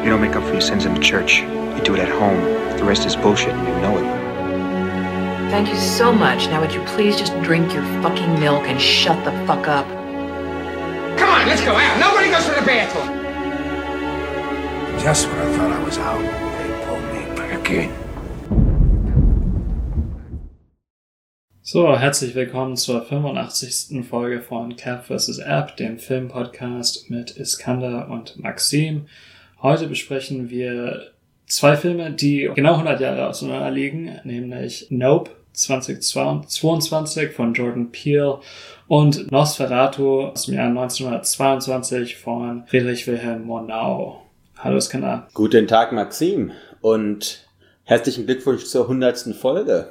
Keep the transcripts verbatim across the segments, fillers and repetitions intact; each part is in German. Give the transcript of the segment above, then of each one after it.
You don't make up for your sins in the church. You do it at home. The rest is bullshit and you know it. Thank you so much. Now would you please just drink your fucking milk and shut the fuck up? Come on, let's go out. Nobody goes to the bathroom. Just when I thought I was out, they pulled me back in. So, herzlich willkommen zur fünfundachtzigsten Folge von Cap versus. App, dem Filmpodcast mit Iskander und Maxim. Heute besprechen wir zwei Filme, die genau hundert Jahre auseinander liegen, nämlich Nope zweitausendzweiundzwanzig von Jordan Peele und Nosferatu aus dem Jahr neunzehnhundertzweiundzwanzig von Friedrich Wilhelm Murnau. Hallo Iskander. Guten Tag Maxim und herzlichen Glückwunsch zur hundertsten Folge.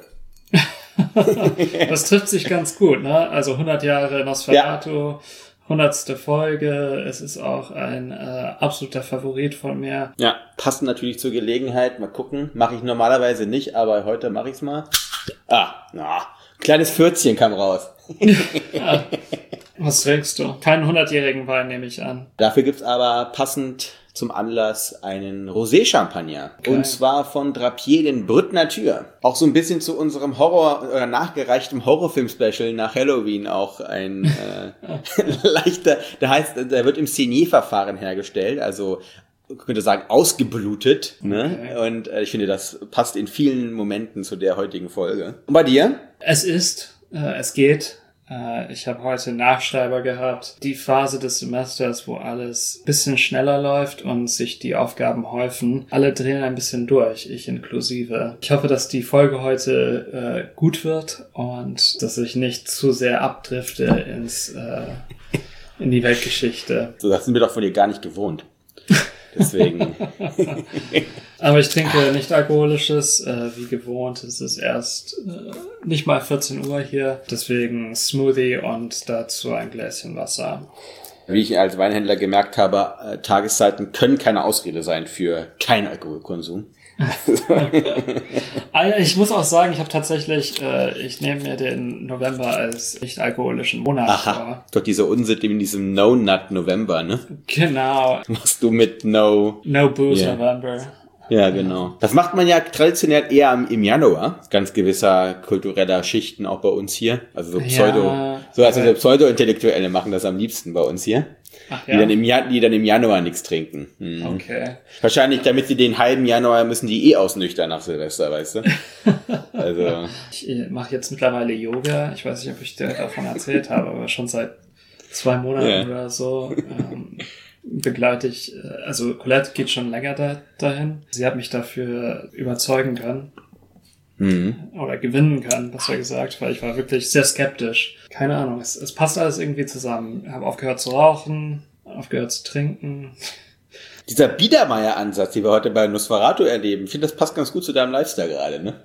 Das trifft sich ganz gut, ne? Also hundert Jahre Nosferatu, ja. hundertste Folge. Es ist auch ein äh, absoluter Favorit von mir. Ja, passt natürlich zur Gelegenheit. Mal gucken. Mache ich normalerweise nicht, aber heute mache ich es mal. Ah, na, kleines Pfürzchen kam raus. Ja. Was trinkst du? Keinen hundertjährigen Wein, nehme ich an. Dafür gibt's aber passend zum Anlass einen Rosé-Champagner. Okay. Und zwar von Drapier, den Brut Nature. Auch so ein bisschen zu unserem Horror- oder nachgereichtem Horrorfilm-Special nach Halloween auch ein äh, leichter, der heißt, der wird im Senier-Verfahren hergestellt, also ich könnte sagen, ausgeblutet. Ne? Okay. Und äh, ich finde, das passt in vielen Momenten zu der heutigen Folge. Und bei dir? Es ist, äh, es geht. Ich habe heute Nachschreiber gehabt. Die Phase des Semesters, wo alles ein bisschen schneller läuft und sich die Aufgaben häufen. Alle drehen ein bisschen durch, ich inklusive. Ich hoffe, dass die Folge heute äh, gut wird und dass ich nicht zu sehr abdrifte ins äh, in die Weltgeschichte. So, das sind wir doch von dir gar nicht gewohnt. Deswegen. Aber ich trinke nicht alkoholisches, äh, wie gewohnt. Es ist erst äh, nicht mal vierzehn Uhr hier. Deswegen Smoothie und dazu ein Gläschen Wasser. Wie ich als Weinhändler gemerkt habe, äh, Tageszeiten können keine Ausrede sein für keinen Alkoholkonsum. Ich muss auch sagen, ich habe tatsächlich, äh, ich nehme mir den November als nicht alkoholischen Monat Aha, vor. doch diese Unsitte in diesem No-Nut-November, ne? Genau. Machst du mit No... No Booze yeah. November. Ja, genau. Das macht man ja traditionell eher im Januar. Ganz gewisser kultureller Schichten auch bei uns hier. Also so Pseudo, ja, so also so Pseudo-Intellektuelle machen das am liebsten bei uns hier. Ach, ja? Die dann im Januar, die dann im Januar nichts trinken. Hm. Okay. Wahrscheinlich, damit sie den halben Januar müssen die eh ausnüchtern nach Silvester, weißt du? Also. Ich mache jetzt mittlerweile Yoga. Ich weiß nicht, ob ich dir davon erzählt habe, aber schon seit zwei Monaten ja. oder so. Ähm, begleite ich, also Colette geht schon länger da, dahin. Sie hat mich dafür überzeugen können. Mhm. Oder gewinnen können, besser gesagt, weil ich war wirklich sehr skeptisch. Keine Ahnung, es, es passt alles irgendwie zusammen. Ich habe aufgehört zu rauchen, aufgehört zu trinken. Dieser Biedermeier-Ansatz, den wir heute bei Nosferatu erleben, ich finde, das passt ganz gut zu deinem Lifestyle gerade, ne?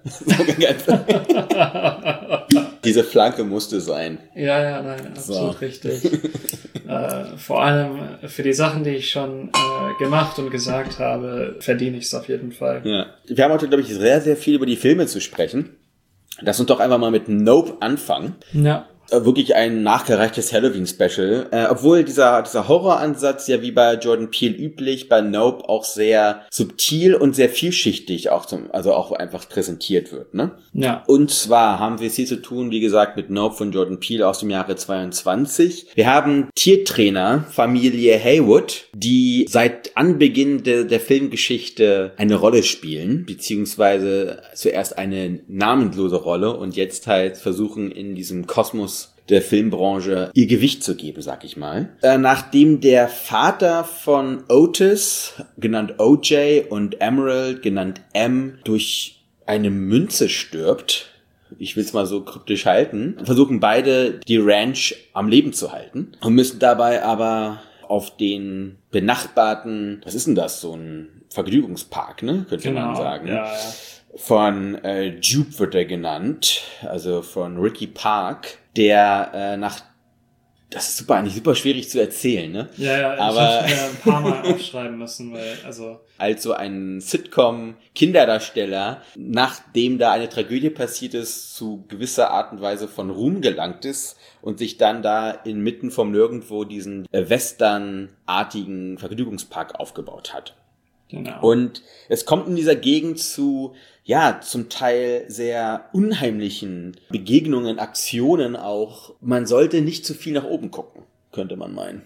Diese Flanke musste sein. Ja, ja, nein, absolut so. Richtig. äh, vor allem für die Sachen, die ich schon äh, gemacht und gesagt habe, verdiene ich es auf jeden Fall. Ja. Wir haben heute, glaube ich, sehr, sehr viel über die Filme zu sprechen. Lass uns doch einfach mal mit Nope anfangen. Ja. Wirklich ein nachgereichtes Halloween-Special. Äh, obwohl dieser dieser Horroransatz ja wie bei Jordan Peele üblich, bei Nope auch sehr subtil und sehr vielschichtig auch zum, also auch einfach präsentiert wird, ne? Ja. Und zwar haben wir es hier zu tun, wie gesagt, mit Nope von Jordan Peele aus dem Jahre zweiundzwanzig. Wir haben Tiertrainer Familie Haywood, die seit Anbeginn de, der Filmgeschichte eine Rolle spielen, beziehungsweise zuerst eine namenlose Rolle und jetzt halt versuchen in diesem Kosmos der Filmbranche ihr Gewicht zu geben, sag ich mal. Äh, nachdem der Vater von Otis, genannt O J, und Emerald, genannt M, durch eine Münze stirbt, ich will es mal so kryptisch halten, versuchen beide die Ranch am Leben zu halten und müssen dabei aber auf den benachbarten, was ist denn das, so ein Vergnügungspark, ne, könnte genau, man sagen. Ja, ja. Von äh, Jupe wird er genannt, also von Ricky Park, der äh, nach, das ist super, eigentlich super schwierig zu erzählen, ne? Ja, ja, aber ich habe ein paar Mal aufschreiben müssen, weil, also... Als so ein Sitcom-Kinderdarsteller, nachdem da eine Tragödie passiert ist, zu gewisser Art und Weise von Ruhm gelangt ist und sich dann da inmitten vom Nirgendwo diesen äh, Western-artigen Vergnügungspark aufgebaut hat. Genau. Und es kommt in dieser Gegend zu, ja, zum Teil sehr unheimlichen Begegnungen, Aktionen auch. Man sollte nicht zu viel nach oben gucken, könnte man meinen.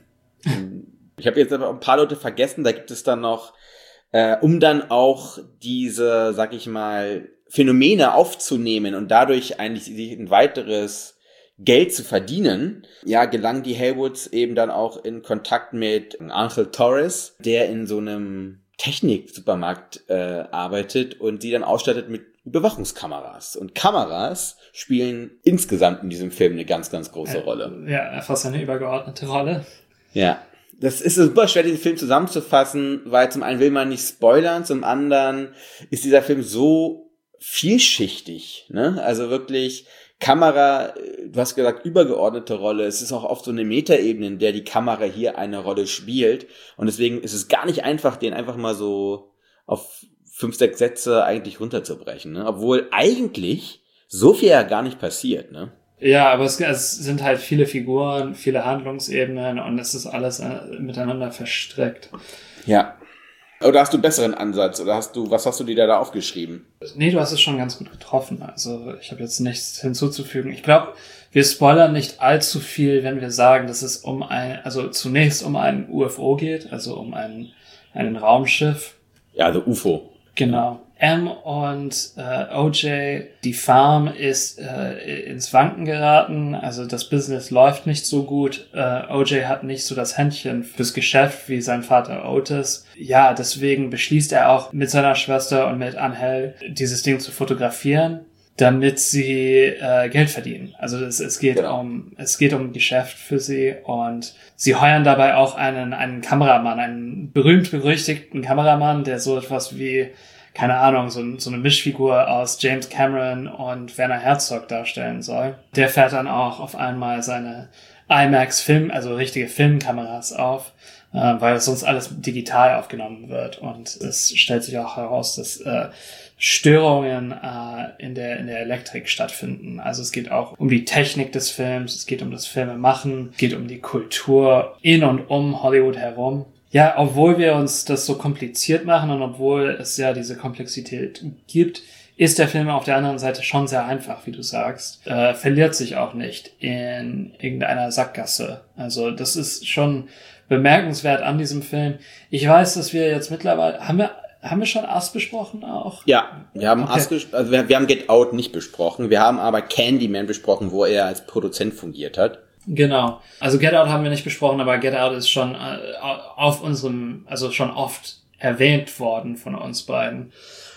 Ich habe jetzt aber ein paar Leute vergessen, da gibt es dann noch, äh, um dann auch diese, sag ich mal, Phänomene aufzunehmen und dadurch eigentlich ein weiteres Geld zu verdienen, ja, gelangen die Haywoods eben dann auch in Kontakt mit Angel Torres, der in so einem Technik-Supermarkt äh, arbeitet und sie dann ausstattet mit Überwachungskameras. Und Kameras spielen insgesamt in diesem Film eine ganz, ganz große äh, Rolle. Ja, fast eine übergeordnete Rolle. Ja, das ist super schwer, diesen Film zusammenzufassen, weil zum einen will man nicht spoilern, zum anderen ist dieser Film so vielschichtig, ne? Also wirklich Kamera, du hast gesagt, übergeordnete Rolle. Es ist auch oft so eine Metaebene, in der die Kamera hier eine Rolle spielt. Und deswegen ist es gar nicht einfach, den einfach mal so auf fünf, sechs Sätze eigentlich runterzubrechen, ne? Obwohl eigentlich so viel ja gar nicht passiert, ne? Ja, aber es, es sind halt viele Figuren, viele Handlungsebenen und es ist alles äh, miteinander verstrickt. Ja. Oder hast du einen besseren Ansatz? Oder hast du, was hast du dir da aufgeschrieben? Nee, du hast es schon ganz gut getroffen. Also ich habe jetzt nichts hinzuzufügen. Ich glaube, wir spoilern nicht allzu viel, wenn wir sagen, dass es um ein, also zunächst um ein U F O geht, also um ein, ein Raumschiff. Ja, also U F O. Genau. M und äh, O J, die Farm ist äh, ins Wanken geraten, also das Business läuft nicht so gut. Äh, O J hat nicht so das Händchen fürs Geschäft wie sein Vater Otis. Ja, deswegen beschließt er auch mit seiner Schwester und mit Angel dieses Ding zu fotografieren, damit sie äh, Geld verdienen. Also es, es geht genau. um es geht um Geschäft für sie und sie heuern dabei auch einen einen Kameramann, einen berühmt berüchtigten Kameramann, der so etwas wie keine Ahnung, so, so eine Mischfigur aus James Cameron und Werner Herzog darstellen soll. Der fährt dann auch auf einmal seine IMAX-Film, also richtige Filmkameras auf, äh, weil sonst alles digital aufgenommen wird. Und es stellt sich auch heraus, dass äh, Störungen äh, in der in der Elektrik stattfinden. Also es geht auch um die Technik des Films, es geht um das Filmemachen, es geht um die Kultur in und um Hollywood herum. Ja, obwohl wir uns das so kompliziert machen und obwohl es ja diese Komplexität gibt, ist der Film auf der anderen Seite schon sehr einfach, wie du sagst. Äh, verliert sich auch nicht in irgendeiner Sackgasse. Also das ist schon bemerkenswert an diesem Film. Ich weiß, dass wir jetzt mittlerweile... Haben wir, haben wir schon Us besprochen auch? Ja, wir haben okay. Us ges- also wir, wir haben Get Out nicht besprochen. Wir haben aber Candyman besprochen, wo er als Produzent fungiert hat. Genau. Also Get Out haben wir nicht besprochen, aber Get Out ist schon äh, auf unserem, also schon oft erwähnt worden von uns beiden.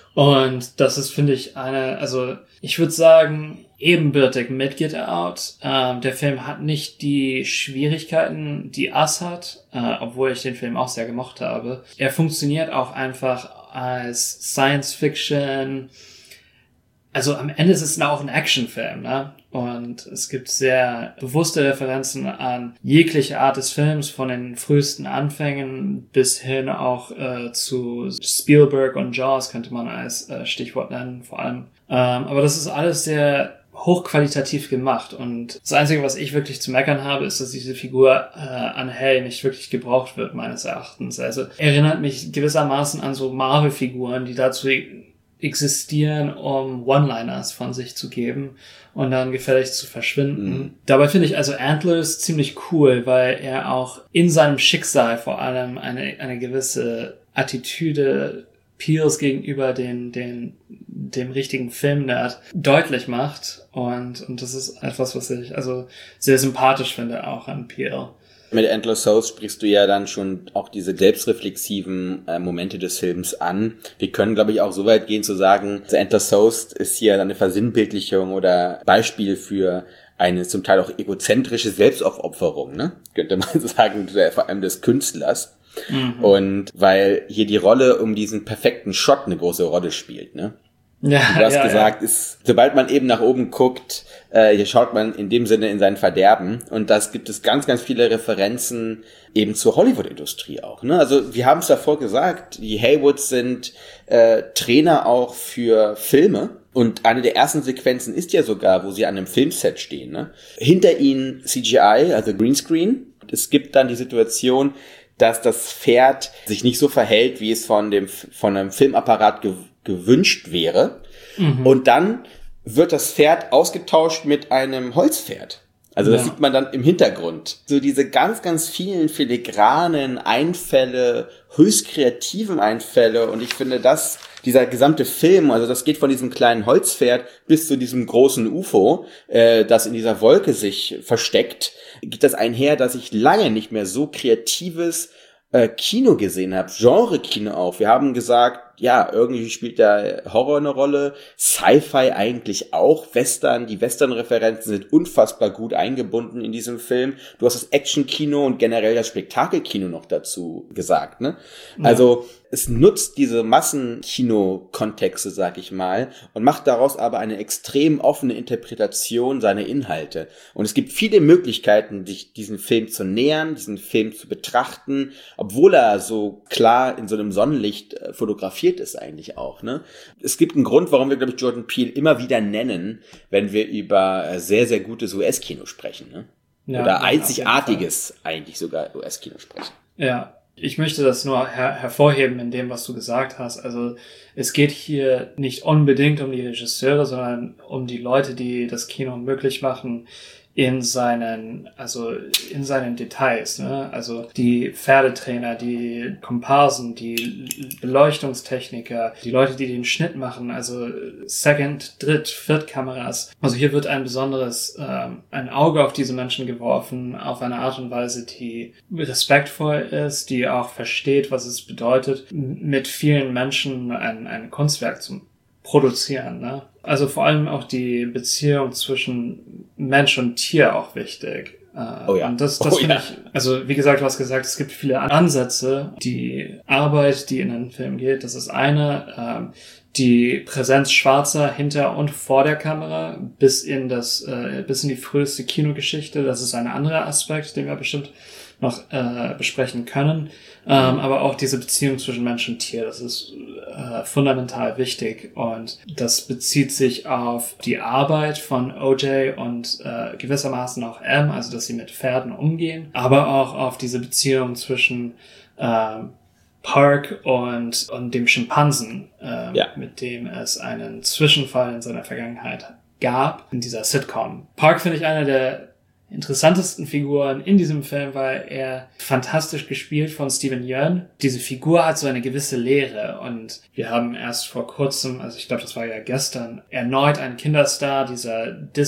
Und das ist, finde ich, eine, also ich würde sagen, ebenbürtig mit Get Out. Ähm, der Film hat nicht die Schwierigkeiten, die Us hat, äh, obwohl ich den Film auch sehr gemocht habe. Er funktioniert auch einfach als Science Fiction. Also am Ende ist es auch ein Actionfilm, ne? Und es gibt sehr bewusste Referenzen an jegliche Art des Films, von den frühesten Anfängen bis hin auch äh, zu Spielberg und Jaws könnte man als äh, Stichwort nennen, vor allem. Ähm, aber das ist alles sehr hochqualitativ gemacht und das Einzige, was ich wirklich zu meckern habe, ist, dass diese Figur äh, Angel nicht wirklich gebraucht wird, meines Erachtens. Also erinnert mich gewissermaßen an so Marvel-Figuren, die dazu existieren, um One-Liners von sich zu geben und dann gefälligst zu verschwinden. Mhm. Dabei finde ich also Antlers ziemlich cool, weil er auch in seinem Schicksal vor allem eine eine gewisse Attitüde Peels gegenüber den den dem richtigen Filmnerd deutlich macht und und das ist etwas, was ich also sehr sympathisch finde auch an Peel. Mit Endless Souls sprichst du ja dann schon auch diese selbstreflexiven äh, Momente des Films an. Wir können, glaube ich, auch so weit gehen zu sagen, The Endless Souls ist hier eine Versinnbildlichung oder Beispiel für eine zum Teil auch egozentrische Selbstaufopferung, ne? Könnte man sagen, vor allem des Künstlers. Mhm. Und weil hier die Rolle um diesen perfekten Shot eine große Rolle spielt, ne? Ja, du hast ja, gesagt, ja. ist, sobald man eben nach oben guckt, äh, hier schaut man in dem Sinne in sein Verderben. Und das gibt es ganz, ganz viele Referenzen eben zur Hollywood-Industrie auch. Ne? Also wir haben es davor gesagt, die Haywoods sind äh, Trainer auch für Filme. Und eine der ersten Sequenzen ist ja sogar, wo sie an einem Filmset stehen. Ne? Hinter ihnen C G I, also Greenscreen. Es gibt dann die Situation, dass das Pferd sich nicht so verhält, wie es von dem von einem Filmapparat ge- gewünscht wäre. Mhm. Und dann wird das Pferd ausgetauscht mit einem Holzpferd. Also das ja. sieht man dann im Hintergrund. So diese ganz, ganz vielen filigranen Einfälle, höchst kreativen Einfälle. Und ich finde, dass dieser gesamte Film, also das geht von diesem kleinen Holzpferd bis zu diesem großen U F O, äh, das in dieser Wolke sich versteckt, geht das einher, dass ich lange nicht mehr so kreatives äh, Kino gesehen habe. Genre-Kino auch. Wir haben gesagt, ja, irgendwie spielt da Horror eine Rolle, Sci-Fi eigentlich auch, Western, die Western-Referenzen sind unfassbar gut eingebunden in diesem Film. Du hast das Action-Kino und generell das Spektakelkino noch dazu gesagt, ne? Ja. Also es nutzt diese Massenkino-Kontexte, sag ich mal, und macht daraus aber eine extrem offene Interpretation seiner Inhalte. Und es gibt viele Möglichkeiten, sich diesen Film zu nähern, diesen Film zu betrachten, obwohl er so klar in so einem Sonnenlicht äh, fotografiert ist eigentlich auch, ne? Es gibt einen Grund, warum wir, glaube ich, Jordan Peele immer wieder nennen, wenn wir über äh, sehr, sehr gutes U S-Kino sprechen, ne? Ja, oder einzigartiges eigentlich sogar U S-Kino sprechen. Ja. Ich möchte das nur her- hervorheben in dem, was du gesagt hast. Also es geht hier nicht unbedingt um die Regisseure, sondern um die Leute, die das Kino möglich machen in seinen, also in seinen Details, ne? Also die Pferdetrainer, die Komparsen, die Beleuchtungstechniker, die Leute, die den Schnitt machen, also Second, Dritt, Viertkameras. Also hier wird ein besonderes, ähm, ein Auge auf diese Menschen geworfen, auf eine Art und Weise, die respektvoll ist, die auch versteht, was es bedeutet, mit vielen Menschen ein, ein Kunstwerk zu produzieren, ne? Also vor allem auch die Beziehung zwischen Mensch und Tier auch wichtig. Oh ja. Und das, das oh finde ja. ich, also wie gesagt, du hast gesagt, es gibt viele Ansätze. Die Arbeit, die in den Film geht, das ist eine, ähm, die Präsenz Schwarzer hinter und vor der Kamera bis in das, äh, bis in die früheste Kinogeschichte, das ist ein anderer Aspekt, den wir bestimmt noch äh, besprechen können. Ähm, aber auch diese Beziehung zwischen Mensch und Tier, das ist äh, fundamental wichtig und das bezieht sich auf die Arbeit von O J und äh, gewissermaßen auch M, also dass sie mit Pferden umgehen, aber auch auf diese Beziehung zwischen äh, Park und und dem Schimpansen, äh, ja. mit dem es einen Zwischenfall in seiner Vergangenheit gab in dieser Sitcom. Park finde ich einer der interessantesten Figuren in diesem Film, weil er fantastisch gespielt von Steven Yeun. Diese Figur hat so eine gewisse Leere und wir haben erst vor kurzem, also ich glaube, das war ja gestern, erneut einen Kinderstar dieser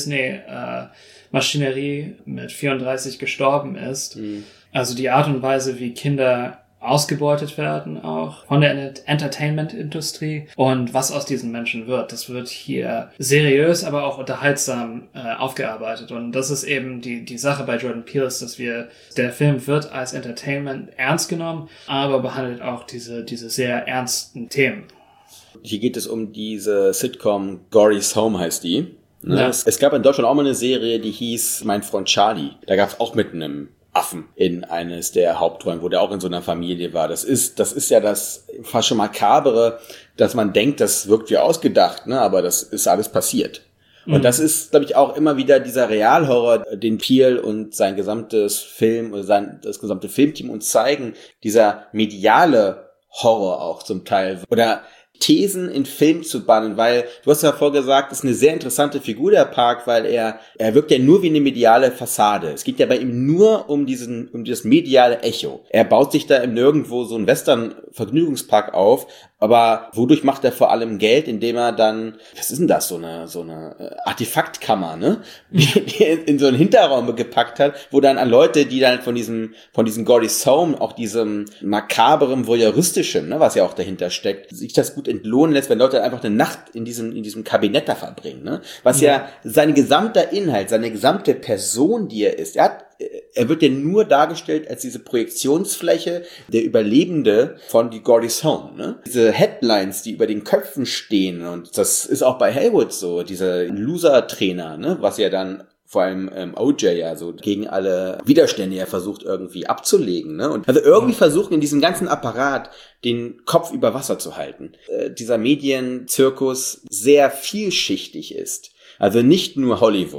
Disney-Maschinerie äh, mit vierunddreißig gestorben ist. Mhm. Also die Art und Weise, wie Kinder ausgebeutet werden auch von der Entertainment-Industrie und was aus diesen Menschen wird. Das wird hier seriös, aber auch unterhaltsam äh, aufgearbeitet und das ist eben die die Sache bei Jordan Peele, ist, dass wir, der Film wird als Entertainment ernst genommen, aber behandelt auch diese diese sehr ernsten Themen. Hier geht es um diese Sitcom Gory's Home heißt die. Ne? Ja. Es, es gab in Deutschland auch mal eine Serie, die hieß Mein Freund Charlie. Da gab es auch mit einem Affen in eines der Hauptrollen, wo der auch in so einer Familie war. Das ist, das ist ja das fast schon makabere, dass man denkt, das wirkt wie ausgedacht, ne? Aber das ist alles passiert. Mhm. Und das ist, glaube ich, auch immer wieder dieser Realhorror, den Peele und sein gesamtes Film oder sein, das gesamte Filmteam uns zeigen. Dieser mediale Horror auch zum Teil. Oder Thesen in Film zu bannen, weil du hast ja vorgesagt, ist eine sehr interessante Figur der Park, weil er er wirkt ja nur wie eine mediale Fassade. Es geht ja bei ihm nur um diesen um dieses mediale Echo. Er baut sich da im Nirgendwo so einen Western-Vergnügungspark auf, aber wodurch macht er vor allem Geld, indem er dann, was ist denn das, so eine so eine Artefaktkammer, ne, die in so einen Hinterraum gepackt hat, wo dann an Leute, die dann von diesem von diesem Gory's Home, auch diesem makaberem, voyeuristischen, ne, was ja auch dahinter steckt, sich das gut entlohnen lässt, wenn Leute einfach eine Nacht in diesem in diesem Kabinett da verbringen, ne? Was ja, ja sein gesamter Inhalt, seine gesamte Person, die er ist, er hat, er wird ja nur dargestellt als diese Projektionsfläche, der Überlebende von die Gory's Home, ne? Diese Headlines, die über den Köpfen stehen, und das ist auch bei Haywood so, dieser Loser-Trainer, ne? Was ja dann vor allem ähm, O J ja so gegen alle Widerstände er versucht irgendwie abzulegen, ne? Und also irgendwie versuchen in diesem ganzen Apparat den Kopf über Wasser zu halten. Äh, dieser Medienzirkus sehr vielschichtig ist. Also nicht nur Hollywood,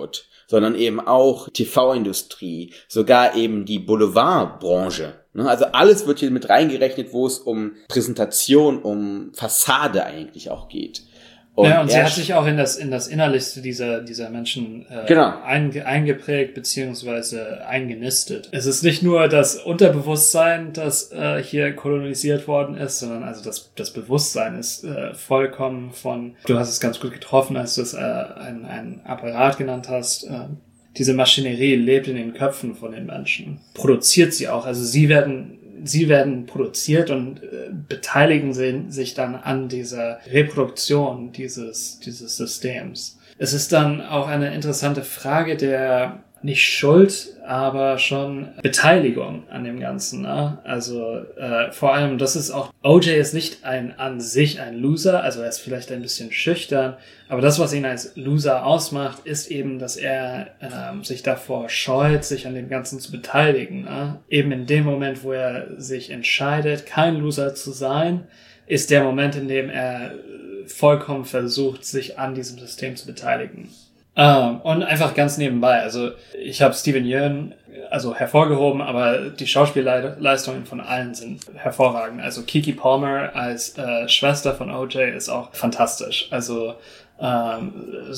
sondern eben auch T V-Industrie, sogar eben die Boulevardbranche. Also alles wird hier mit reingerechnet, wo es um Präsentation, um Fassade eigentlich auch geht. Und ja, und sie hat sich auch in das in das Innerlichste dieser dieser Menschen äh, genau. einge, eingeprägt beziehungsweise eingenistet. Es ist nicht nur das Unterbewusstsein, das äh, hier kolonisiert worden ist, sondern also das das Bewusstsein ist äh, vollkommen von. Du hast es ganz gut getroffen, als du es äh, ein ein Apparat genannt hast. Äh, diese Maschinerie lebt in den Köpfen von den Menschen, produziert sie auch. Also sie werden Sie werden produziert und äh, beteiligen sie, sich dann an dieser Reproduktion dieses, dieses Systems. Es ist dann auch eine interessante Frage der, nicht Schuld, aber schon Beteiligung an dem Ganzen. Ne? Also äh, vor allem, das ist auch, O J ist nicht ein an sich ein Loser, also er ist vielleicht ein bisschen schüchtern, aber das, was ihn als Loser ausmacht, ist eben, dass er ähm, sich davor scheut, sich an dem Ganzen zu beteiligen. Ne? Eben in dem Moment, wo er sich entscheidet, kein Loser zu sein, ist der Moment, in dem er vollkommen versucht, sich an diesem System zu beteiligen. Um, und einfach ganz nebenbei, also ich habe Steven Yeun also hervorgehoben, aber die Schauspielleistungen von allen sind hervorragend. Also Keke Palmer als äh, Schwester von O J ist auch fantastisch. Also ähm,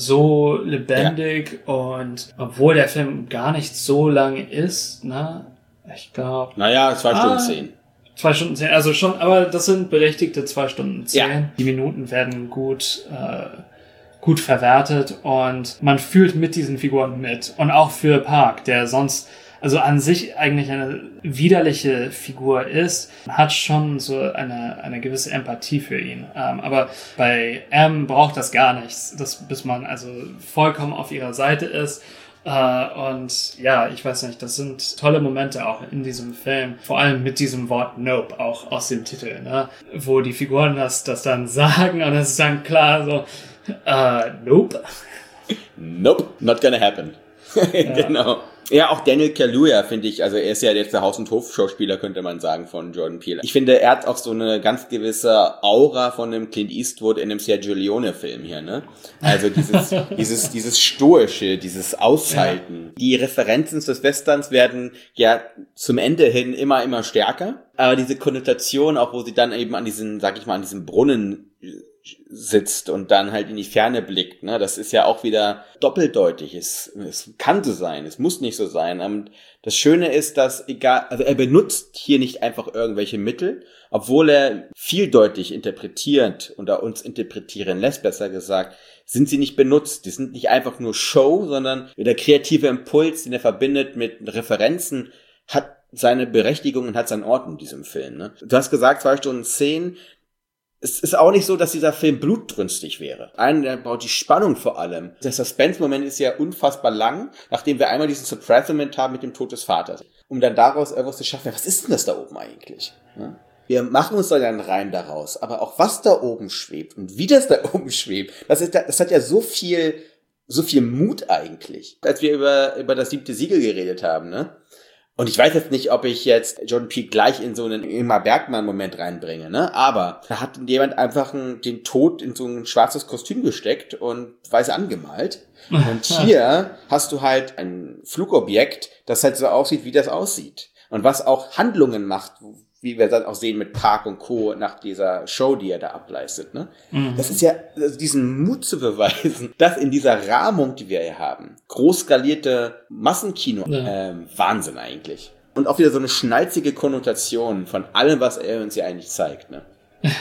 so lebendig ja. Und obwohl der Film gar nicht so lang ist, ne, ich glaube. Naja, zwei Stunden ah, zehn. Zwei Stunden zehn, also schon, aber das sind berechtigte zwei Stunden zehn. Ja. Die Minuten werden gut äh, gut verwertet und man fühlt mit diesen Figuren mit. Und auch für Park, der sonst, also an sich eigentlich eine widerliche Figur ist, hat schon so eine eine gewisse Empathie für ihn. Ähm, aber bei M braucht das gar nichts, das, bis man also vollkommen auf ihrer Seite ist. Uh, und ja, ich weiß nicht, das sind tolle Momente auch in diesem Film, vor allem mit diesem Wort Nope, auch aus dem Titel, ne? Wo die Figuren das, das dann sagen und es ist dann klar so, uh, Nope. Nope, not gonna happen. Ja. Genau. Ja, auch Daniel Kaluuya finde ich, also er ist ja jetzt der Haus- und Hof-Schauspieler, könnte man sagen, von Jordan Peele. Ich finde, er hat auch so eine ganz gewisse Aura von einem Clint Eastwood in einem Sergio Leone-Film hier, ne? Also dieses, dieses, dieses Stoische, dieses Aushalten. Ja. Die Referenzen des Westerns werden ja zum Ende hin immer, immer stärker. Aber diese Konnotation, auch wo sie dann eben an diesen, sag ich mal, an diesem Brunnen sitzt und dann halt in die Ferne blickt, ne, das ist ja auch wieder doppeldeutig. Es, es kann so sein, es muss nicht so sein. Und das Schöne ist, dass egal, also er benutzt hier nicht einfach irgendwelche Mittel, obwohl er vieldeutig interpretiert oder uns interpretieren lässt, besser gesagt, sind sie nicht benutzt. Die sind nicht einfach nur Show, sondern der kreative Impuls, den er verbindet mit Referenzen, hat seine Berechtigung und hat seinen Ort in diesem Film. Ne? Du hast gesagt, zwei Stunden zehn. Es ist auch nicht so, dass dieser Film blutrünstig wäre. Einen, der baut die Spannung vor allem. Der Suspense-Moment ist ja unfassbar lang, nachdem wir einmal diesen Suppressment haben mit dem Tod des Vaters. Um dann daraus irgendwas zu schaffen, was ist denn das da oben eigentlich? Ja? Wir machen uns dann einen Reim daraus, aber auch was da oben schwebt und wie das da oben schwebt, das, ist, das hat ja so viel, so viel Mut eigentlich. Als wir über, über das siebte Siegel geredet haben, ne? Und ich weiß jetzt nicht, ob ich jetzt Jordan Peele gleich in so einen Ingmar Bergman-Moment reinbringe, ne? Aber da hat jemand einfach einen, den Tod in so ein schwarzes Kostüm gesteckt und weiß angemalt. Und hier hast du halt ein Flugobjekt, das halt so aussieht, wie das aussieht. Und was auch Handlungen macht, wie wir dann auch sehen mit Park und Co. nach dieser Show, die er da ableistet, ne? Mhm. Das ist ja, also diesen Mut zu beweisen, dass in dieser Rahmung, die wir hier haben, groß skalierte Massenkino, ja. ähm, Wahnsinn eigentlich. Und auch wieder so eine schnalzige Konnotation von allem, was er uns hier eigentlich zeigt, ne?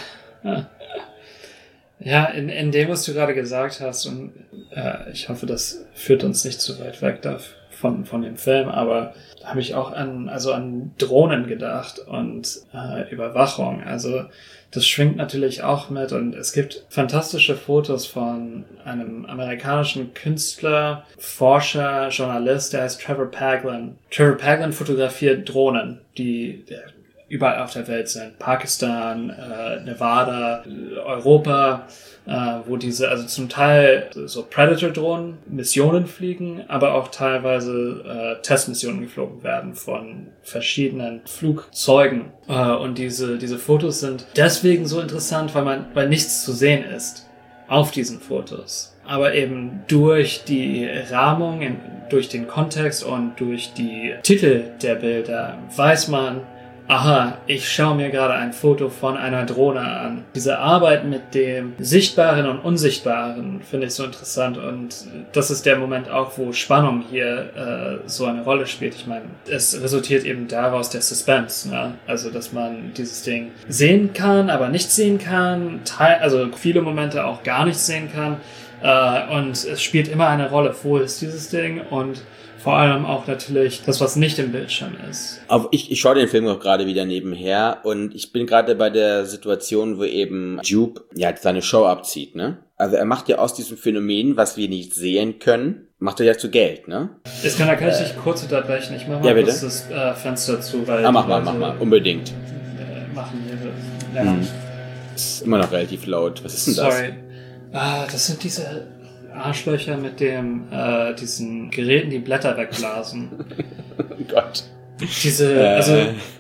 Ja, in, in dem, was du gerade gesagt hast, und äh, ich hoffe, das führt uns nicht zu weit weg da von, von dem Film, aber da habe ich auch an, also an Drohnen gedacht und äh, Überwachung. Also das schwingt natürlich auch mit und es gibt fantastische Fotos von einem amerikanischen Künstler, Forscher, Journalist, der heißt Trevor Paglen. Trevor Paglen fotografiert Drohnen, die überall auf der Welt sind. Pakistan, äh, Nevada, Europa, äh, wo diese, also zum Teil so Predator-Drohnen Missionen fliegen, aber auch teilweise äh, Testmissionen geflogen werden von verschiedenen Flugzeugen. Äh, und diese, diese Fotos sind deswegen so interessant, weil man, weil nichts zu sehen ist auf diesen Fotos. aber eben durch die Rahmung, in, durch den Kontext und durch die Titel der Bilder weiß man, aha, ich schaue mir gerade ein Foto von einer Drohne an. Diese Arbeit mit dem Sichtbaren und Unsichtbaren finde ich so interessant und das ist der Moment auch, wo Spannung hier äh, so eine Rolle spielt. Ich meine, es resultiert eben daraus der Suspense, ne? Also, dass man dieses Ding sehen kann, aber nicht sehen kann, teil- also viele Momente auch gar nicht sehen kann äh, und es spielt immer eine Rolle, wo ist dieses Ding und vor allem auch natürlich das, was nicht im Bildschirm ist. Aber ich, ich schaue den Film auch gerade wieder nebenher und ich bin gerade bei der Situation, wo eben Jupe ja seine Show abzieht, ne? Also er macht ja aus diesem Phänomen, was wir nicht sehen können, macht er ja zu Geld, ne? Jetzt kann, da kann ich dich kurz unterbrechen. Ich mach mal ja, kurz das äh, Fenster zu, weil ah, mach mal, mach mal, unbedingt. Äh, machen hier. Ja. Hm. Ist immer noch relativ laut. Was ist denn das? Sorry. Ah, das sind diese Arschlöcher mit dem, äh, diesen Geräten, die Blätter wegblasen. Oh Gott. Diese, äh, also...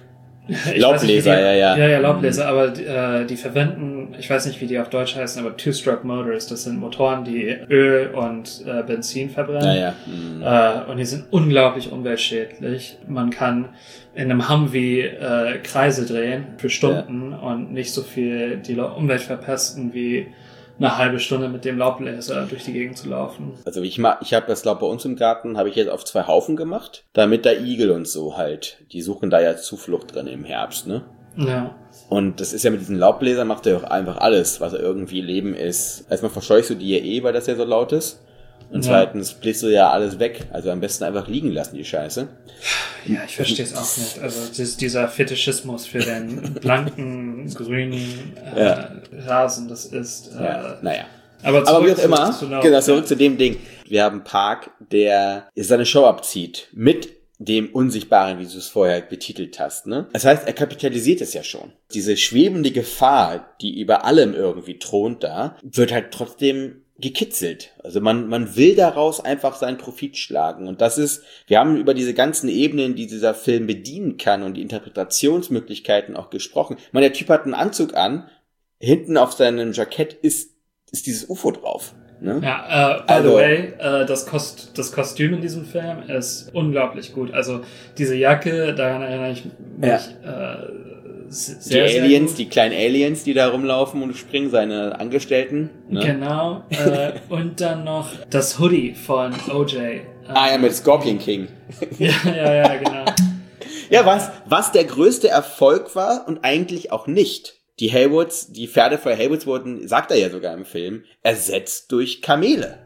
Laubbläser, nicht, die, ja, ja. Ja, ja, Laubbläser, mhm. aber äh, die verwenden, ich weiß nicht, wie die auf Deutsch heißen, aber Two-Stroke Motors, das sind Motoren, die Öl und äh, Benzin verbrennen. Ja, ja. Mhm. Äh, und die sind unglaublich umweltschädlich. Man kann in einem Humvee äh, Kreise drehen für Stunden ja. und nicht so viel die Umwelt verpesten wie eine halbe Stunde mit dem Laubbläser durch die Gegend zu laufen. Also ich mach, ich habe das Laub bei uns im Garten, habe ich jetzt auf zwei Haufen gemacht, damit da Igel und so halt, die suchen da ja Zuflucht drin im Herbst, ne? Ja. Und das ist ja mit diesen Laubbläsern macht er auch einfach alles, was irgendwie Leben ist. Erstmal verscheuchst du die ja eh, weil das ja so laut ist. Und ja. zweitens bläst du ja alles weg. Also am besten einfach liegen lassen, die Scheiße. Ja, ich verstehe es auch nicht. Also das, dieser Fetischismus für den blanken, grünen äh, ja. Rasen, das ist... Äh, ja, naja. Aber, aber wie auch immer, zu laut, genau, zurück ja. zu dem Ding. Wir haben einen Park, der seine Show abzieht mit dem Unsichtbaren, wie du es vorher betitelt hast, ne? Das heißt, er kapitalisiert es ja schon. Diese schwebende Gefahr, die über allem irgendwie thront da, wird halt trotzdem gekitzelt. Also man man will daraus einfach seinen Profit schlagen. Und das ist, wir haben über diese ganzen Ebenen, die dieser Film bedienen kann und die Interpretationsmöglichkeiten auch gesprochen. Ich meine, der Typ hat einen Anzug an, hinten auf seinem Jackett ist ist dieses U F O drauf. Ne? Ja, äh, by also, the way, äh, das, Kost, das Kostüm in diesem Film ist unglaublich gut. Also diese Jacke, daran erinnere ich mich ja. äh, sehr, die sehr Aliens, gut. Die kleinen Aliens, die da rumlaufen und springen, seine Angestellten. Ne? Genau. äh, und dann noch das Hoodie von O J. Äh, ah ja, mit Scorpion King. ja, ja, ja, genau. Ja, was, was der größte Erfolg war und eigentlich auch nicht. Die Haywoods, die Pferde für Haywoods wurden, sagt er ja sogar im Film, ersetzt durch Kamele.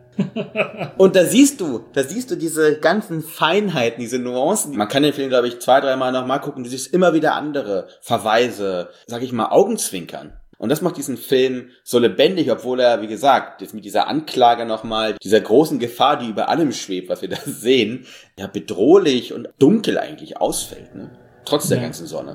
Und da siehst du, da siehst du diese ganzen Feinheiten, diese Nuancen. Man kann den Film, glaube ich, zwei, dreimal nochmal gucken, du siehst immer wieder andere Verweise, sag ich mal, Augenzwinkern. Und das macht diesen Film so lebendig, obwohl er, wie gesagt, jetzt mit dieser Anklage nochmal, dieser großen Gefahr, die über allem schwebt, was wir da sehen, ja, bedrohlich und dunkel eigentlich ausfällt, ne? Trotz der ja. ganzen Sonne.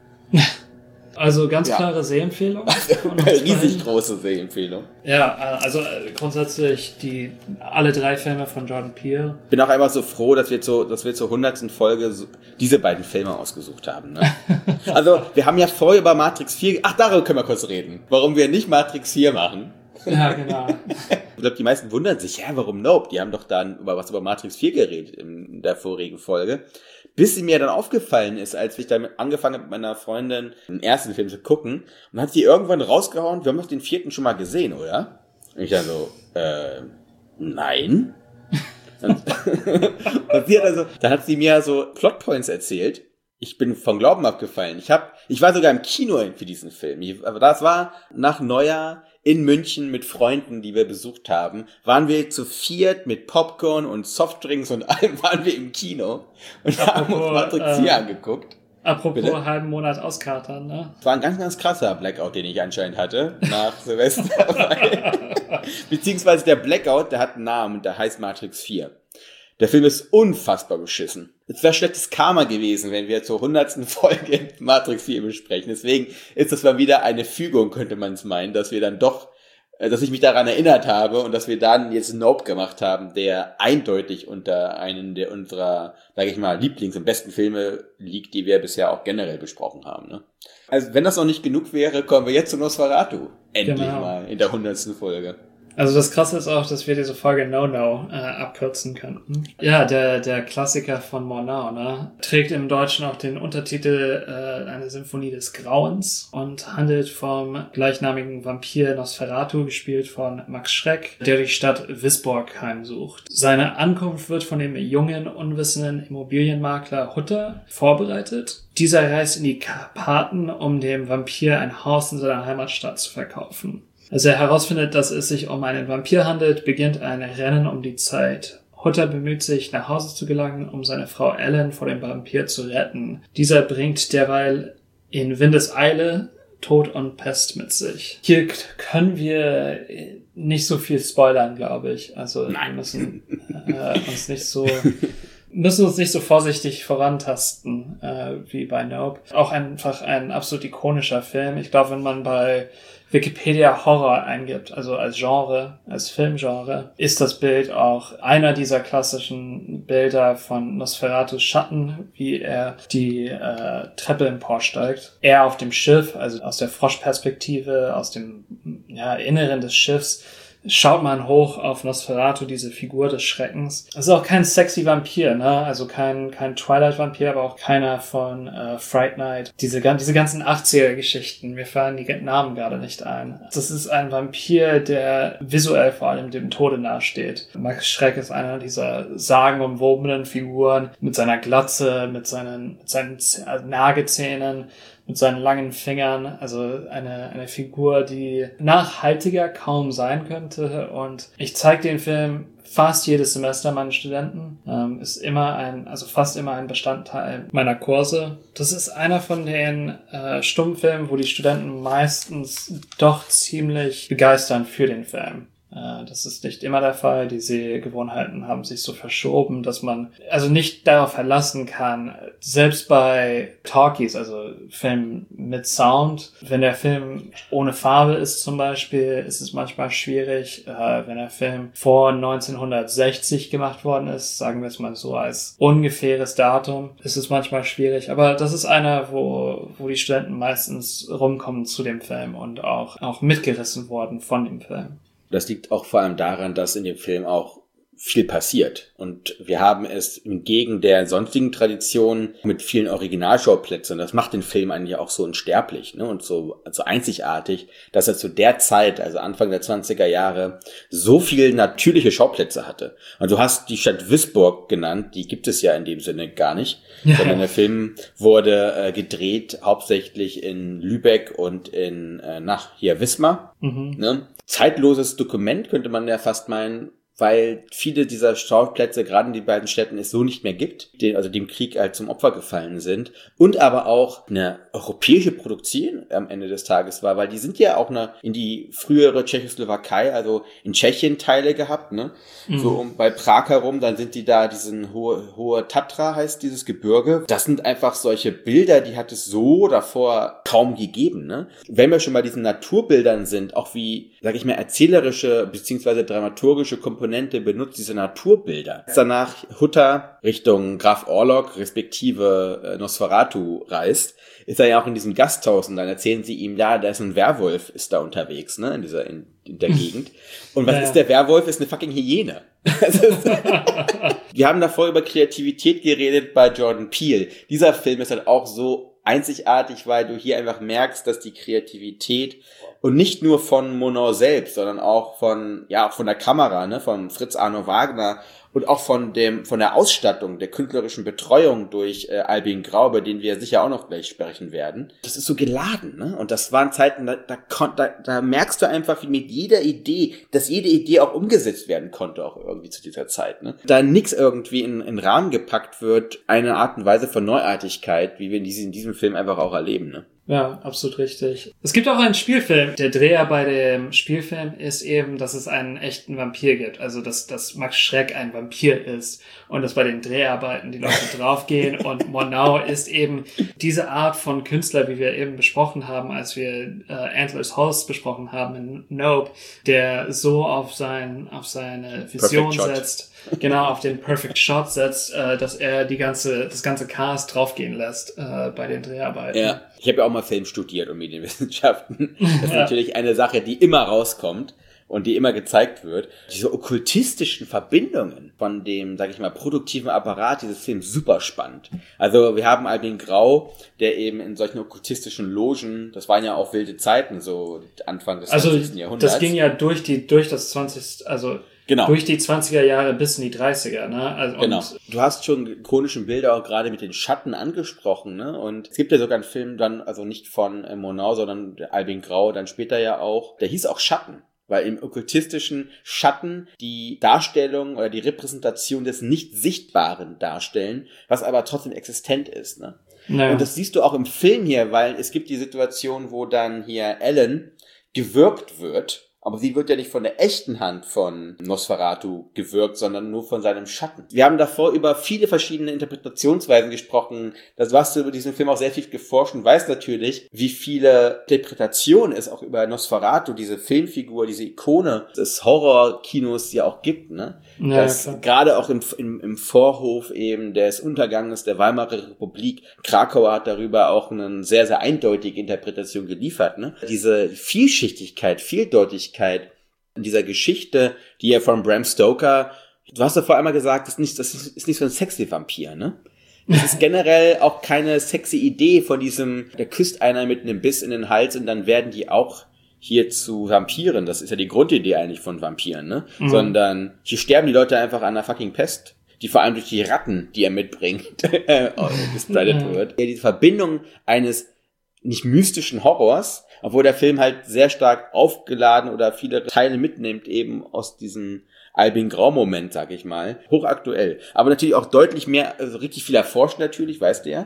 Also ganz ja. klare Sehempfehlung. Riesig große Sehempfehlung. Ja, also grundsätzlich die alle drei Filme von Jordan Peele. Bin auch einfach so froh, dass wir zu, dass wir zur hundertsten Folge so diese beiden Filme ausgesucht haben. Ne? Also wir haben ja vorher über Matrix vier, ach darüber können wir kurz reden, warum wir nicht Matrix vier machen. Ja, genau. Ich glaube, die meisten wundern sich, ja, warum Nope? Die haben doch dann über was über Matrix vier geredet in der vorigen Folge. Bis sie mir dann aufgefallen ist, als ich damit angefangen habe, mit meiner Freundin den ersten Film zu gucken, und hat sie irgendwann rausgehauen, wir haben doch den vierten schon mal gesehen, oder? Und ich dann so, äh, nein. und sie hat also, dann hat sie mir so Plotpoints erzählt. Ich bin vom Glauben abgefallen. Ich hab, ich war sogar im Kino für diesen Film. Ich, aber das war nach Neujahr in München mit Freunden, die wir besucht haben, waren wir zu viert mit Popcorn und Softdrinks und allem waren wir im Kino und apropos, haben uns Matrix vier äh, angeguckt. Apropos Bitte? halben Monat auskatern, ne? Das war ein ganz, ganz krasser Blackout, den ich anscheinend hatte nach Silvester. Beziehungsweise der Blackout, der hat einen Namen, der heißt Matrix vier. Der Film ist unfassbar beschissen. Es wäre schlechtes Karma gewesen, wenn wir zur hundertsten Folge Matrix vier besprechen. Deswegen ist das mal wieder eine Fügung, könnte man es meinen, dass wir dann doch, dass ich mich daran erinnert habe und dass wir dann jetzt Nope gemacht haben, der eindeutig unter einen der unserer, sage ich mal, Lieblings- und besten Filme liegt, die wir bisher auch generell besprochen haben. Ne? Also wenn das noch nicht genug wäre, kommen wir jetzt zu Nosferatu. Endlich genau. mal in der hundertsten Folge. Also das Krasse ist auch, dass wir diese Folge No No äh, abkürzen könnten. Ja, der der Klassiker von Murnau, ne, trägt im Deutschen auch den Untertitel äh, Eine Symphonie des Grauens und handelt vom gleichnamigen Vampir Nosferatu, gespielt von Max Schreck, der die Stadt Wisborg heimsucht. Seine Ankunft wird von dem jungen, unwissenden Immobilienmakler Hutter vorbereitet. Dieser reist in die Karpaten, um dem Vampir ein Haus in seiner Heimatstadt zu verkaufen. Als er herausfindet, dass es sich um einen Vampir handelt, beginnt ein Rennen um die Zeit. Hutter bemüht sich, nach Hause zu gelangen, um seine Frau Ellen vor dem Vampir zu retten. Dieser bringt derweil in Windeseile Tod und Pest mit sich. Hier können wir nicht so viel spoilern, glaube ich. Also Nein. wir müssen äh, uns nicht so... müssen uns nicht so vorsichtig vorantasten äh, wie bei Nope. Auch einfach ein absolut ikonischer Film. Ich glaube, wenn man bei Wikipedia Horror eingibt, also als Genre, als Filmgenre, ist das Bild auch einer dieser klassischen Bilder von Nosferatus Schatten, wie er die äh, Treppe emporsteigt. Er auf dem Schiff, also aus der Froschperspektive, aus dem ja, Inneren des Schiffs, schaut man hoch auf Nosferatu, diese Figur des Schreckens. Es ist auch kein sexy Vampir, ne? Also kein kein Twilight-Vampir, aber auch keiner von äh, Fright Night. Diese, diese ganzen achtziger-Geschichten, mir fallen die Namen gerade nicht ein. Das ist ein Vampir, der visuell vor allem dem Tode nahesteht. Max Schreck ist einer dieser sagenumwobenen Figuren mit seiner Glatze, mit seinen, mit seinen Nagezähnen, mit seinen langen Fingern, also eine eine Figur, die nachhaltiger kaum sein könnte. Und ich zeige den Film fast jedes Semester meinen Studenten. Ähm, ist immer ein, also fast immer ein Bestandteil meiner Kurse. Das ist einer von den äh, Stummfilmen, wo die Studenten meistens doch ziemlich begeistern für den Film. Das ist nicht immer der Fall. Die Sehgewohnheiten haben sich so verschoben, dass man also nicht darauf verlassen kann, selbst bei Talkies, also Film mit Sound, wenn der Film ohne Farbe ist zum Beispiel, ist es manchmal schwierig. Wenn der Film vor neunzehnhundertsechzig gemacht worden ist, sagen wir es mal so als ungefähres Datum, ist es manchmal schwierig. Aber das ist einer, wo wo die Studenten meistens rumkommen zu dem Film und auch auch mitgerissen worden von dem Film. Das liegt auch vor allem daran, dass in dem Film auch viel passiert. Und wir haben es entgegen der sonstigen Tradition mit vielen Originalschauplätzen. Das macht den Film eigentlich auch so unsterblich, ne, und so, so einzigartig, dass er zu der Zeit, also Anfang der zwanziger Jahre, so viel natürliche Schauplätze hatte. Und du hast die Stadt Wisborg genannt, die gibt es ja in dem Sinne gar nicht, ja. Sondern der Film wurde äh, gedreht hauptsächlich in Lübeck und in, äh, nach hier Wismar. Mhm. Ne? Zeitloses Dokument könnte man ja fast meinen, weil viele dieser Schauplätze, gerade in den beiden Städten, es so nicht mehr gibt, die, also dem Krieg halt zum Opfer gefallen sind, und aber auch eine europäische Produktion am Ende des Tages war, weil die sind ja auch eine, in die frühere Tschechoslowakei, also in Tschechien Teile gehabt, ne, mhm. so um, bei Prag herum, dann sind die da, diesen hohe, hohe Tatra heißt dieses Gebirge, das sind einfach solche Bilder, die hat es so davor kaum gegeben, ne. Wenn wir schon bei diesen Naturbildern sind, auch wie, sag ich mal, erzählerische beziehungsweise dramaturgische Komponenten benutzt diese Naturbilder. Als danach Hutter Richtung Graf Orlok respektive äh, Nosferatu reist, ist er ja auch in diesem Gasthaus und dann erzählen sie ihm, ja, da ist ein Werwolf, ist da unterwegs, ne, in dieser, in, in der Gegend. Und was ja. ist der Werwolf? Ist eine fucking Hyäne. Wir haben davor über Kreativität geredet bei Jordan Peele. Dieser Film ist halt auch so einzigartig, weil du hier einfach merkst, dass die Kreativität und nicht nur von Murnau selbst, sondern auch von, ja, auch von der Kamera, ne, von Fritz Arno Wagner und auch von dem, von der Ausstattung, der künstlerischen Betreuung durch äh, Albin Grau, über den wir sicher auch noch gleich sprechen werden. Das ist so geladen, ne? Und das waren Zeiten, da, da, da, da merkst du einfach, wie mit jeder Idee, dass jede Idee auch umgesetzt werden konnte, auch irgendwie zu dieser Zeit, ne? Da nix irgendwie in, in Rahmen gepackt wird, eine Art und Weise von Neuartigkeit, wie wir in diesem, in diesem Film einfach auch erleben, ne? Ja, absolut richtig. Es gibt auch einen Spielfilm. Der Dreher bei dem Spielfilm ist eben, dass es einen echten Vampir gibt. Also, dass, dass Max Schreck ein Vampir ist und dass bei den Dreharbeiten die Leute draufgehen. Und Murnau ist eben diese Art von Künstler, wie wir eben besprochen haben, als wir äh, Antlers Host besprochen haben in Nope, der so auf sein, auf seine Vision setzt. Genau, auf den Perfect Shot setzt, äh, dass er die ganze, das ganze Cast draufgehen lässt äh, bei den Dreharbeiten. Ja, ich habe ja auch mal Film studiert und Medienwissenschaften. Das ist ja natürlich eine Sache, die immer rauskommt. und die immer gezeigt wird. Diese okkultistischen Verbindungen von dem, sag ich mal, produktiven Apparat dieses Films super spannend. Also wir haben Albin Grau, der eben in solchen okkultistischen Logen, das waren ja auch wilde Zeiten, so Anfang des also, zwanzigsten Jahrhunderts. Das ging ja durch die, durch das zwanzigste also genau. durch die zwanziger Jahre bis in die dreißiger, ne? Also, genau. Und du hast schon chronischen Bilder auch gerade mit den Schatten angesprochen, ne? Und es gibt ja sogar einen Film dann, also nicht von äh, Murnau, sondern Albin Grau, dann später ja auch, der hieß auch Schatten. Weil im okkultistischen Schatten die Darstellung oder die Repräsentation des Nicht-Sichtbaren darstellen, was aber trotzdem existent ist, ne? Naja. Und das siehst du auch im Film hier, weil es gibt die Situation, wo dann hier Ellen gewürgt wird, aber sie wird ja nicht von der echten Hand von Nosferatu gewirkt, sondern nur von seinem Schatten. Wir haben davor über viele verschiedene Interpretationsweisen gesprochen. Das warst du über diesen Film auch sehr viel geforscht und weißt natürlich, wie viele Interpretationen es auch über Nosferatu, diese Filmfigur, diese Ikone des Horrorkinos ja auch gibt, ne? Ja, dass klar. Gerade auch im, im, im Vorhof eben des Unterganges der Weimarer Republik, Krakau hat darüber auch eine sehr, sehr eindeutige Interpretation geliefert, ne? Diese Vielschichtigkeit, Vieldeutigkeit in dieser Geschichte, die ja von Bram Stoker, du hast ja vorher einmal gesagt, das ist nicht, das ist nicht so ein sexy Vampir, ne? Das ist generell auch keine sexy Idee von diesem, der küsst einer mit einem Biss in den Hals und dann werden die auch hier zu Vampiren. Das ist ja die Grundidee eigentlich von Vampiren, ne? Mhm. Sondern hier sterben die Leute einfach an einer fucking Pest, die vor allem durch die Ratten, die er mitbringt, gespreadet wird. Ja, die Verbindung eines nicht mystischen Horrors, obwohl der Film halt sehr stark aufgeladen oder viele Teile mitnimmt eben aus diesem Albin Grau-Moment, sag ich mal. Hochaktuell. Aber natürlich auch deutlich mehr, also richtig viel erforscht natürlich, weißt du ja.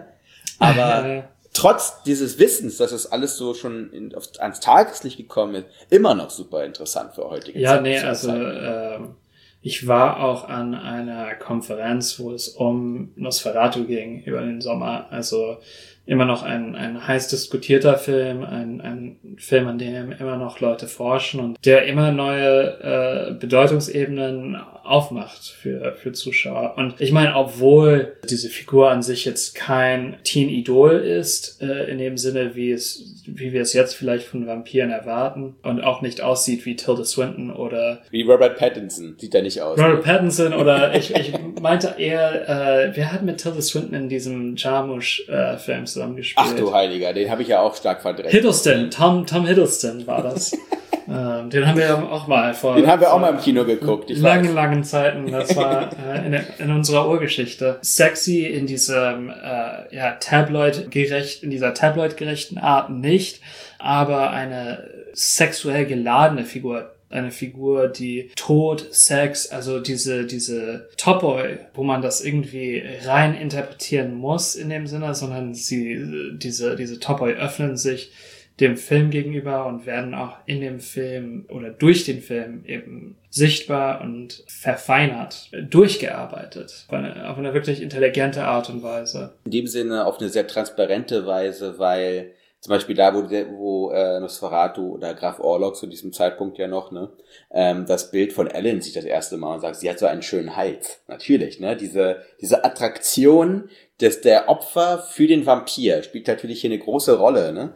Aber trotz dieses Wissens, dass es alles so schon in, auf, ans Tageslicht gekommen ist, immer noch super interessant für heutige ja, Zeit. Ja, nee, also äh, ich war auch an einer Konferenz, wo es um Nosferatu ging über den Sommer. Also immer noch ein, ein heiß diskutierter Film, ein, ein Film, an dem immer noch Leute forschen und der immer neue äh, Bedeutungsebenen aufmacht für, für Zuschauer. Und ich meine, obwohl diese Figur an sich jetzt kein Teen-Idol ist, äh, in dem Sinne, wie es, wie wir es jetzt vielleicht von Vampiren erwarten und auch nicht aussieht wie Tilda Swinton oder wie Robert Pattinson, sieht er nicht aus. Robert Pattinson oder ich, ich meinte eher, äh, wer hat mit Tilda Swinton in diesem Jarmusch-Film äh, zusammengespielt? Ach du Heiliger, den habe ich ja auch stark verdrängt. Hiddleston, Tom, Tom Hiddleston war das. ähm, den haben wir auch mal vor... Den haben wir auch mal im Kino geguckt. Ich langen, weiß. langen Zeiten. Das war äh, in, in unserer Urgeschichte. Sexy in diesem, äh, ja, Tabloid-gerecht, in dieser Tabloid-gerechten Art nicht, aber eine sexuell geladene Figur. Eine Figur, die Tod, Sex, also diese, diese Topoi, wo man das irgendwie rein interpretieren muss in dem Sinne, sondern sie, diese, diese Topoi öffnen sich dem Film gegenüber und werden auch in dem Film oder durch den Film eben sichtbar und verfeinert, durchgearbeitet, auf eine, auf eine wirklich intelligente Art und Weise. In dem Sinne auf eine sehr transparente Weise, weil zum Beispiel da, wo, wo äh, Nosferatu oder Graf Orlok zu diesem Zeitpunkt ja noch, ne, ähm, das Bild von Ellen sieht das erste Mal und sagt, sie hat so einen schönen Hals. Natürlich, ne, diese diese Attraktion des der Opfer für den Vampir spielt natürlich hier eine große Rolle, ne.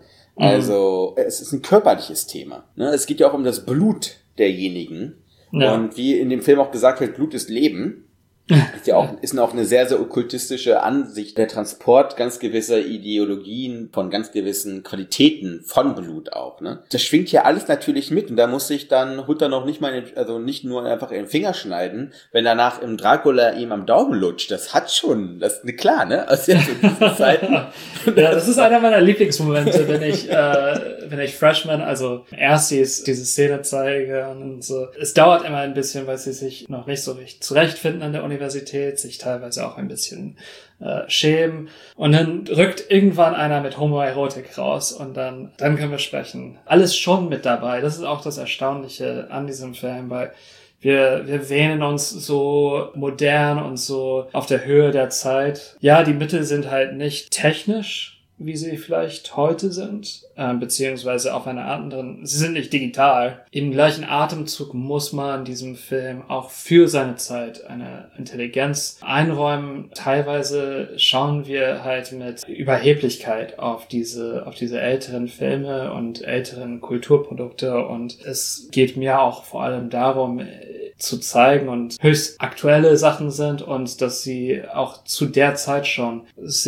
Also mhm. es ist ein körperliches Thema, ne. Es geht ja auch um das Blut derjenigen ja. Und wie in dem Film auch gesagt wird, Blut ist Leben. Ist ja auch, ist auch eine sehr, sehr okkultistische Ansicht, der Transport ganz gewisser Ideologien von ganz gewissen Qualitäten von Blut auch, ne? Das schwingt hier alles natürlich mit und da muss sich dann Hutter noch nicht mal, in, also nicht nur einfach in den Finger schneiden, wenn danach im Dracula ihm am Daumen lutscht. Das hat schon, das ist ne, klar, ne? Aus den Zeiten. Ja, das ist einer meiner Lieblingsmomente, wenn ich, äh, wenn ich Freshman, also Erstis, diese Szene zeige und so. Es dauert immer ein bisschen, weil sie sich noch nicht so richtig zurechtfinden an der Universität. Universität, sich teilweise auch ein bisschen äh, schämen. Und dann rückt irgendwann einer mit Homoerotik raus und dann, dann können wir sprechen. Alles schon mit dabei. Das ist auch das Erstaunliche an diesem Film, weil wir, wir wähnen uns so modern und so auf der Höhe der Zeit. Ja, die Mittel sind halt nicht technisch wie sie vielleicht heute sind, äh, beziehungsweise auf einer anderen, sie sind nicht digital. Im gleichen Atemzug muss man diesem Film auch für seine Zeit eine Intelligenz einräumen. Teilweise schauen wir halt mit Überheblichkeit auf diese, auf diese älteren Filme und älteren Kulturprodukte, und es geht mir auch vor allem darum, zu zeigen und höchst aktuelle Sachen sind und dass sie auch zu der Zeit schon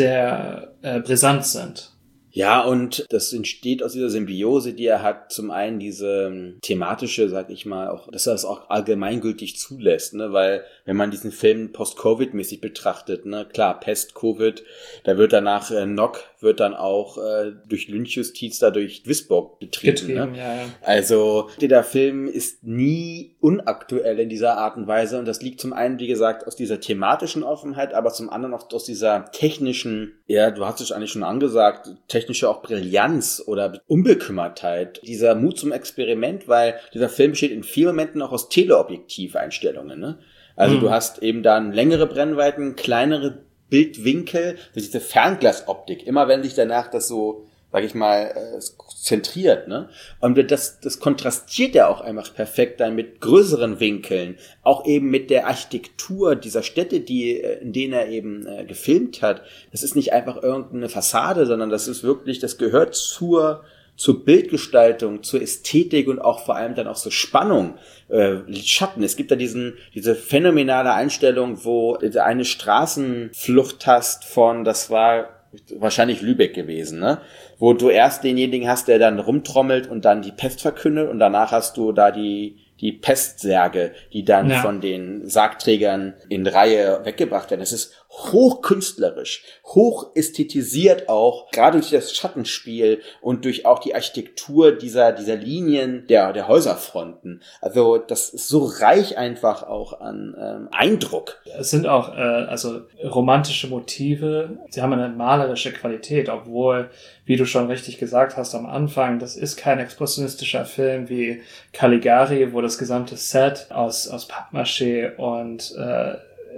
sehr äh, brisant sind. Ja, und das entsteht aus dieser Symbiose, die er hat. Zum einen diese ähm, thematische, sag ich mal, auch, dass er es auch allgemeingültig zulässt, ne, weil wenn man diesen Film post-Covid-mäßig betrachtet, ne, klar, Pest, Covid, da wird danach äh, Nock wird dann auch äh, durch Lynchjustiz da durch Duisburg betrieben. Getrieben, ne? ja, ja. Also der Film ist nie unaktuell in dieser Art und Weise, und das liegt zum einen, wie gesagt, aus dieser thematischen Offenheit, aber zum anderen auch aus dieser technischen, ja, du hast es eigentlich schon angesagt, technische auch Brillanz oder Unbekümmertheit, dieser Mut zum Experiment, weil dieser Film besteht in vielen Momenten auch aus Teleobjektiveinstellungen, ne? Also mhm. du hast eben dann längere Brennweiten, kleinere Bildwinkel, diese Fernglasoptik, immer wenn sich danach das so, sag ich mal, äh, zentriert, ne? Und das, das kontrastiert ja auch einfach perfekt dann mit größeren Winkeln, auch eben mit der Architektur dieser Städte, die, in denen er eben äh, gefilmt hat. Das ist nicht einfach irgendeine Fassade, sondern das ist wirklich, das gehört zur zur Bildgestaltung, zur Ästhetik und auch vor allem dann auch zur Spannung, äh, Schatten. Es gibt da diesen diese phänomenale Einstellung, wo du eine Straßenflucht hast von, das war wahrscheinlich Lübeck gewesen, ne? Wo du erst denjenigen hast, der dann rumtrommelt und dann die Pest verkündet, und danach hast du da die die Pestsärge, die dann ja. von den Sargträgern in Reihe weggebracht werden. Es ist hochkünstlerisch, hoch ästhetisiert auch, gerade durch das Schattenspiel und durch auch die Architektur dieser dieser Linien der der Häuserfronten. Also das ist so reich einfach auch an ähm, Eindruck. Es sind auch äh, also romantische Motive. Sie haben eine malerische Qualität, obwohl, wie du schon richtig gesagt hast am Anfang, das ist kein expressionistischer Film wie Caligari, wo das gesamte Set aus aus Pappmaché und äh,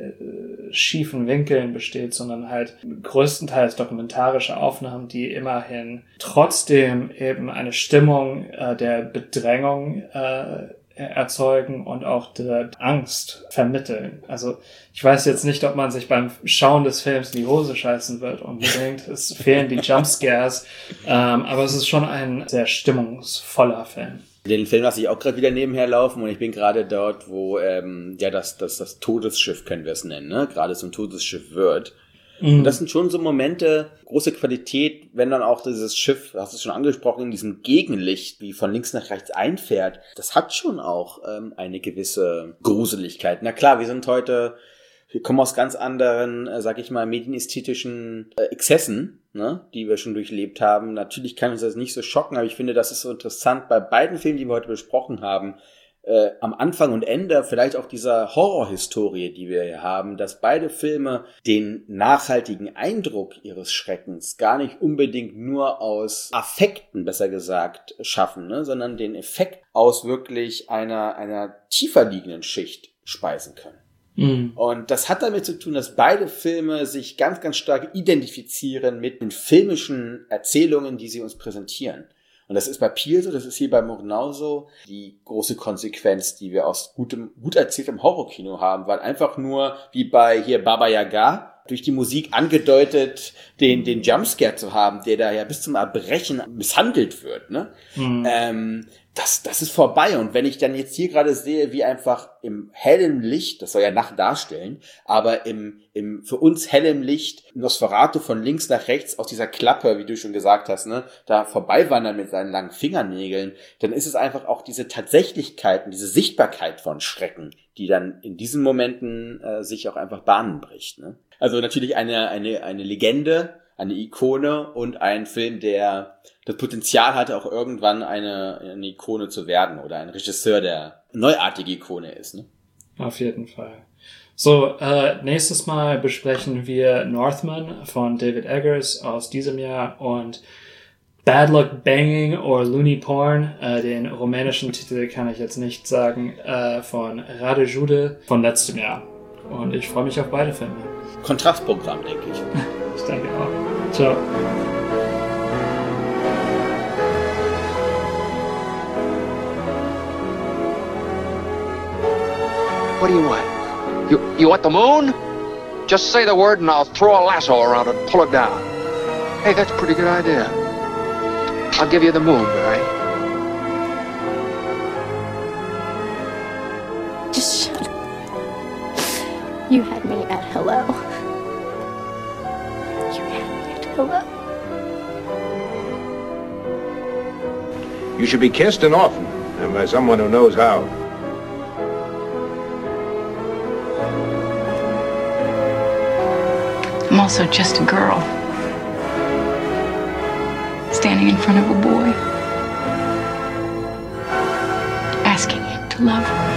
schiefen Winkeln besteht, sondern halt größtenteils dokumentarische Aufnahmen, die immerhin trotzdem eben eine Stimmung äh, der Bedrängung äh, erzeugen und auch der Angst vermitteln. Also ich weiß jetzt nicht, ob man sich beim Schauen des Films in die Hose scheißen wird unbedingt. Es fehlen die Jumpscares, ähm, aber es ist schon ein sehr stimmungsvoller Film. Den Film lasse ich auch gerade wieder nebenher laufen, und ich bin gerade dort, wo ähm, ja das das das Todesschiff, können wir es nennen, ne, gerade so ein Todesschiff wird. Mhm. Und das sind schon so Momente, große Qualität, wenn dann auch dieses Schiff, hast du es schon angesprochen, in diesem Gegenlicht, wie von links nach rechts einfährt. Das hat schon auch ähm, eine gewisse Gruseligkeit. Na klar, wir sind heute, wir kommen aus ganz anderen, äh, sag ich mal, medienästhetischen äh, Exzessen, ne, die wir schon durchlebt haben. Natürlich kann uns das nicht so schocken, aber ich finde, das ist so interessant bei beiden Filmen, die wir heute besprochen haben, äh, am Anfang und Ende vielleicht auch dieser Horrorhistorie, die wir hier haben, dass beide Filme den nachhaltigen Eindruck ihres Schreckens gar nicht unbedingt nur aus Affekten, besser gesagt, schaffen, ne, sondern den Effekt aus wirklich einer, einer tiefer liegenden Schicht speisen können. Mhm. Und das hat damit zu tun, dass beide Filme sich ganz, ganz stark identifizieren mit den filmischen Erzählungen, die sie uns präsentieren. Und das ist bei Peele so, das ist hier bei Murnau so. Die große Konsequenz, die wir aus gutem, gut erzähltem Horrorkino haben, weil einfach nur wie bei hier Baba Yaga durch die Musik angedeutet, den den Jumpscare zu haben, der da ja bis zum Erbrechen misshandelt wird, ne? Mhm. Ähm, das das ist vorbei. Und wenn ich dann jetzt hier gerade sehe, wie einfach im hellen Licht, das soll ja Nacht darstellen, aber im im für uns hellem Licht Nosferatu von links nach rechts aus dieser Klappe, wie du schon gesagt hast, ne, da vorbeiwandern mit seinen langen Fingernägeln, dann ist es einfach auch diese Tatsächlichkeit und diese Sichtbarkeit von Schrecken, die dann in diesen Momenten äh, sich auch einfach Bahnen bricht, ne? Also natürlich eine eine eine Legende, eine Ikone und ein Film, der das Potenzial hatte, auch irgendwann eine, eine Ikone zu werden oder ein Regisseur, der eine neuartige Ikone ist, ne? Auf jeden Fall. So, äh, nächstes Mal besprechen wir Northman von David Eggers aus diesem Jahr und Bad Luck Banging or Looney Porn, äh, den rumänischen Titel kann ich jetzt nicht sagen, äh, von Rade Jude von letztem Jahr. Und ich freue mich auf beide Filme. Kontrastprogramm, denke ich. Ich denke auch. Ciao. What do you want? You, you want the moon? Just say the word and I'll throw a lasso around it and pull it down. Hey, that's a pretty good idea. I'll give you the moon, Barry. Just shut up. You had me at hello. You had me at hello. You should be kissed and often, and by someone who knows how. I'm also just a girl, standing in front of a boy, asking him to love her.